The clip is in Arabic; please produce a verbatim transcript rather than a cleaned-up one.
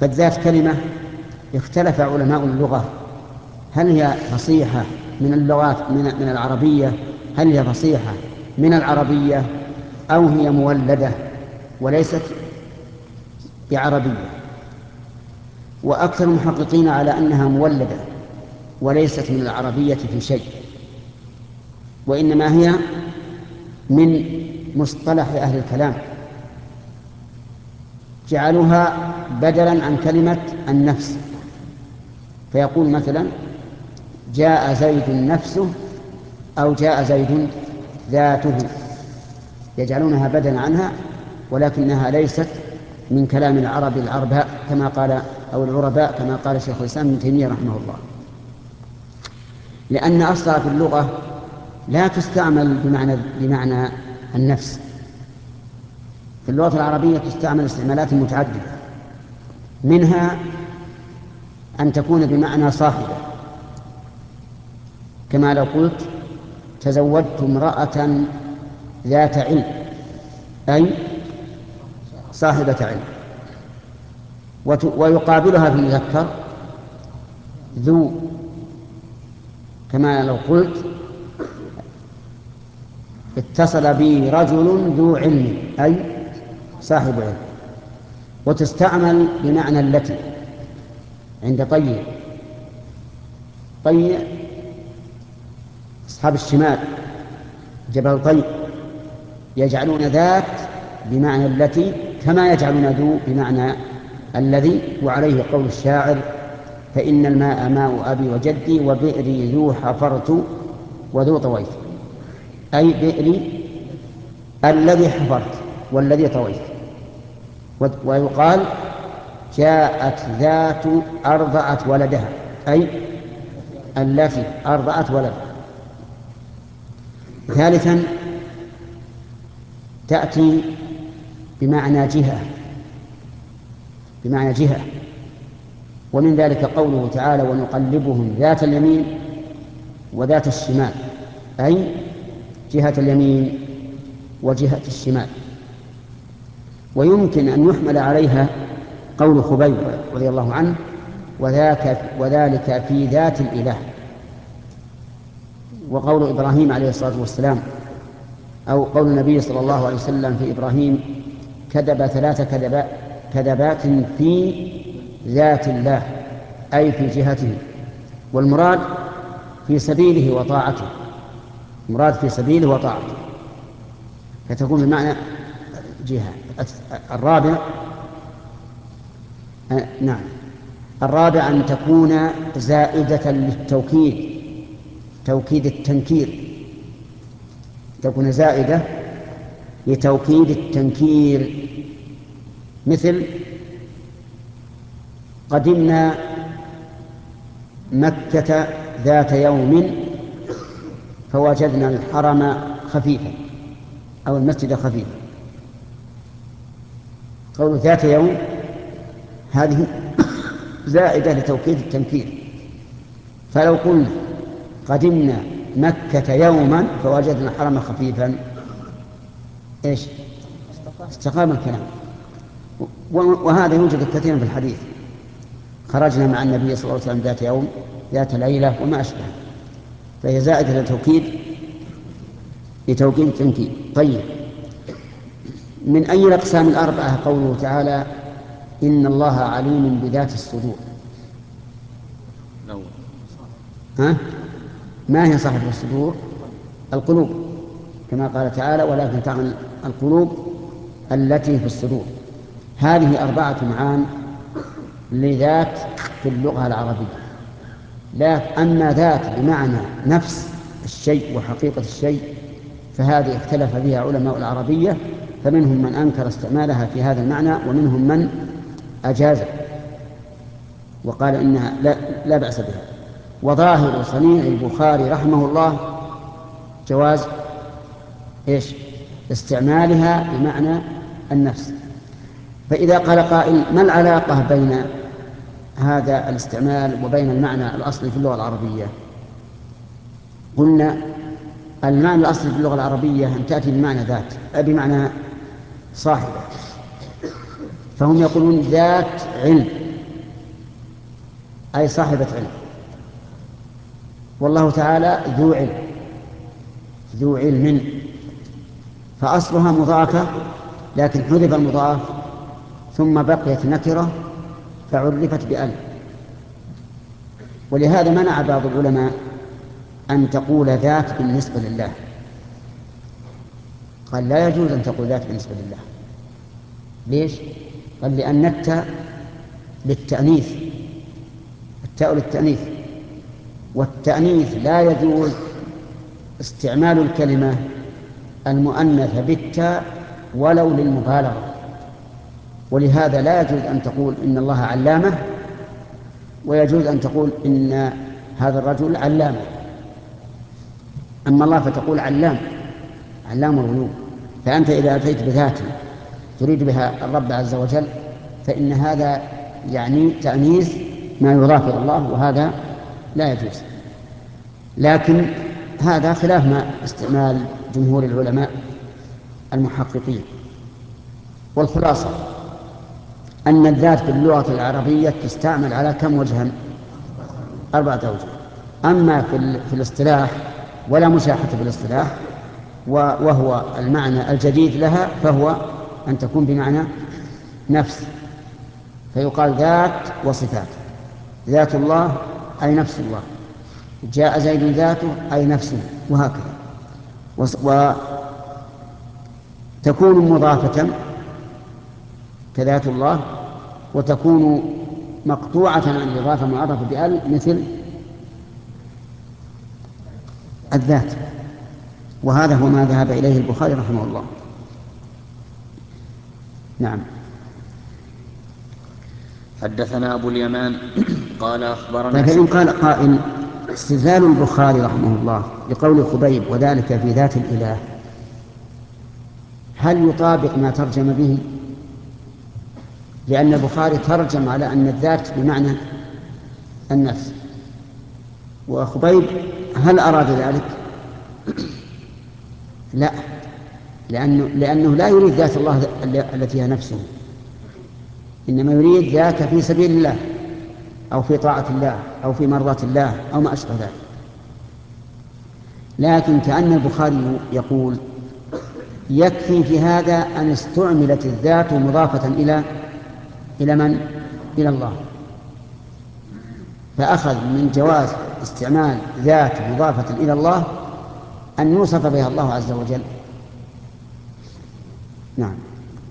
فالذات كلمة اختلف علماء اللغة هل هي فصيحة من اللغات من, من العربية، هل هي فصيحة من العربية أو هي مولدة وليست بعربية. وأكثر المحققين على أنها مولدة وليست من العربية في شيء، وإنما هي من مصطلح أهل الكلام، جعلوها بدلا عن كلمة النفس. فيقول مثلا جاء زيد نفسه أو جاء زيد ذاته، يجعلونها بدلا عنها، ولكنها ليست من كلام العرب العرباء كما قال أو العرباء كما قال شيخ الإسلام ابن تيمية رحمه الله، لأن أصلها في اللغة لا تستعمل بمعنى, بمعنى النفس. في اللغة العربية تستعمل استعمالات متعددة، منها أن تكون بمعنى صاحبة، كما لو قلت تزوجت امرأة ذات علم، أي صاحبة علم. ويقابلها في المذكر ذو، كما لو قلت اتصل بي رجل ذو علم، أي صاحب علم. وتستعمل بمعنى التي عند طي طي أصحاب الشمال جبل طي يجعلون ذات بمعنى التي كما يجعلون ذو بمعنى الذي. وعليه قول الشاعر فإن الماء ماء أبي وجدي وبئري ذو حفرت وذو طويت، أي بئري الذي حفرت والذي طويت. ويقال جاءت ذات أرضعت ولدها، أي التي أرضعت ولدها. ثالثا تأتي بمعنى جهة، بمعنى جهة، ومن ذلك قوله تعالى ونقلبهم ذات اليمين وذات الشمال، أي جهة اليمين وجهة الشمال. ويمكن أن يحمل عليها قول خبيب رضي الله عنه وذاك وذلك في ذات الإله، وقول إبراهيم عليه الصلاة والسلام أو قول النبي صلى الله عليه وسلم في إبراهيم كذب ثلاث كذبات, كذبات في ذات الله، أي في جهته. والمراد في سبيله وطاعته، مراد في سبيله وطاعته، فتكون بمعنى جهة. الرابع آه نعم الرابع أن تكون زائدة للتوكيد، توكيد التنكير، تكون زائدة لتوكيد التنكير، مثل قدمنا مكة ذات يوم فوجدنا الحرم خفيفا أو المسجد خفيفا. قول ذات يوم هذه زائدة لتوكيد التنكير. فلو قلنا قدمنا مكة يوما فوجدنا الحرم خفيفا إيش؟ استقام الكلام. وهذا يوجد كثيرا في الحديث، خرجنا مع النبي صلى الله عليه وسلم ذات يوم ذات ليلة وما أشبه، فهي زائدة لتوكيد لتوكيد التنكير. طيب، من أي الأقسام الأربعة قوله تعالى إن الله عليم بذات الصدور؟ ها؟ ما هي صاحبة الصدور؟ القلوب، كما قال تعالى ولكن تعمل القلوب التي في الصدور. هذه أربعة معان لذات في اللغة العربية. لا أما ذات بمعنى نفس الشيء وحقيقة الشيء فهذه اختلف فيها علماء العربية، فمنهم من أنكر استعمالها في هذا المعنى ومنهم من أجازه وقال إنها لا, لا بأس بها. وظاهر صنيع البخاري رحمه الله جواز إيش؟ استعمالها بمعنى النفس. فإذا قال قائل ما العلاقة بين هذا الاستعمال وبين المعنى الأصلي في اللغة العربية؟ قلنا المعنى الأصلي في اللغة العربية أن تأتي بمعنى ذات بمعنى صاحبة، فهم يقولون ذات علم أي صاحبة علم، والله تعالى ذو علم ذو علم، فأصلها مضافة لكن حذف المضاف ثم بقيت نكرة فعرفت بأل. ولهذا منع بعض العلماء أن تقول ذات بالنسبة لله، قال لا يجوز أن تقول ذات بالنسبة لله. ليش؟ قال لأن التاء للتأنيث، التاء للتأنيث، والتأنيث لا يجوز استعمال الكلمة المؤنثة بالتاء ولو للمبالغة. ولهذا لا يجوز أن تقول إن الله علامة، ويجوز أن تقول إن هذا الرجل علامة. أما الله فتقول علام، علام الغيوب. فأنت إذا أتيت بذات تريد بها الرب عز وجل فإن هذا يعني تأنيث ما يضاف إلى الله، وهذا لا يجوز. لكن هذا خلاف ما استعمال جمهور العلماء المحققين. والخلاصة أن الذات في اللغة العربية تستعمل على كم وجها؟ أربعة أوجه. أما في, في الاصطلاح ولا مشاحة في الاصطلاح، وهو المعنى الجديد لها، فهو أن تكون بمعنى نفس، فيقال ذات وصفات. ذات الله أي نفس الله، جاء زيد ذاته أي نفسه، وهكذا. وتكون مضافة كذات الله، وتكون مقطوعة عن الإضافة معرفة بأل مثل الذات. وهذا هو ما ذهب إليه البخاري رحمه الله. نعم. حدثنا أبو اليمان قال أخبرنا. فإن قال قائل استدلال البخاري رحمه الله لقول خبيب وذلك في ذات الإله، هل يطابق ما ترجم به؟ لأن البخاري ترجم على أن الذات بمعنى النفس، وخبيب هل أراد ذلك؟ لا، لأنه, لأنه لا يريد ذات الله التي هي نفسه، إنما يريد ذاك في سبيل الله أو في طاعة الله أو في مرضاة الله أو ما أشبه ذلك. لكن كأن البخاري يقول يكفي في هذا أن استعملت الذات مضافة إلى إلى من؟ إلى الله، فأخذ من جواز استعمال ذات مضافة إلى الله أن يوصف بها الله عز وجل. نعم.